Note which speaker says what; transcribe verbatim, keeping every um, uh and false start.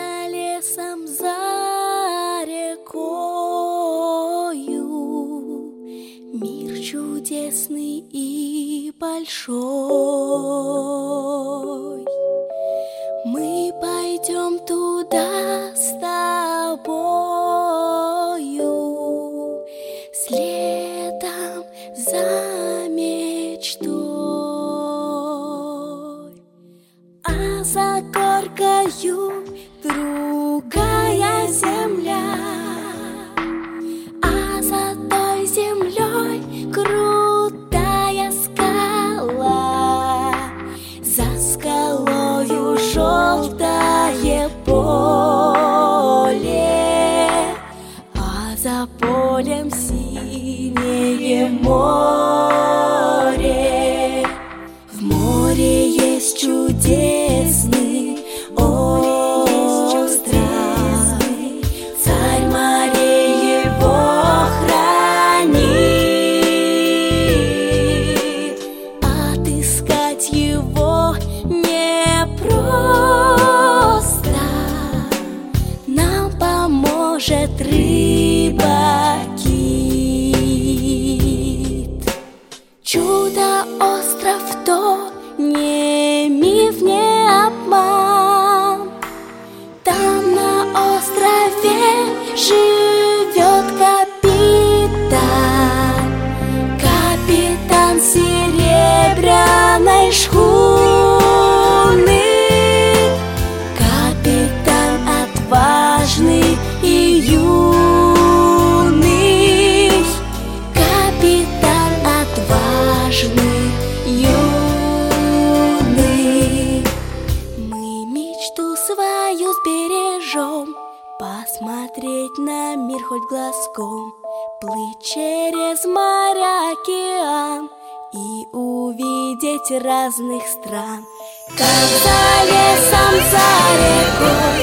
Speaker 1: за лесом, за рекою, мир чудесный и большой. Мы пойдем туда с тобою, следом за мечтой. А за горкою другая земля, а за той землей крутая скала, за скалою желтое поле, а за полем синее море. В море есть чудесный остров, царь морей его хранит. Отыскать его непросто, нам поможет рыба-кит. Чудо-остров то не миф, не обман. Там на острове живет капитан, капитан серебряной шхуны, капитан отважный и юный, капитан отважный, юный. Мы мечту свою сбережем, посмотреть на мир хоть глазком, плыть через моря, океан и увидеть разных стран. Как за лесом, за рекой,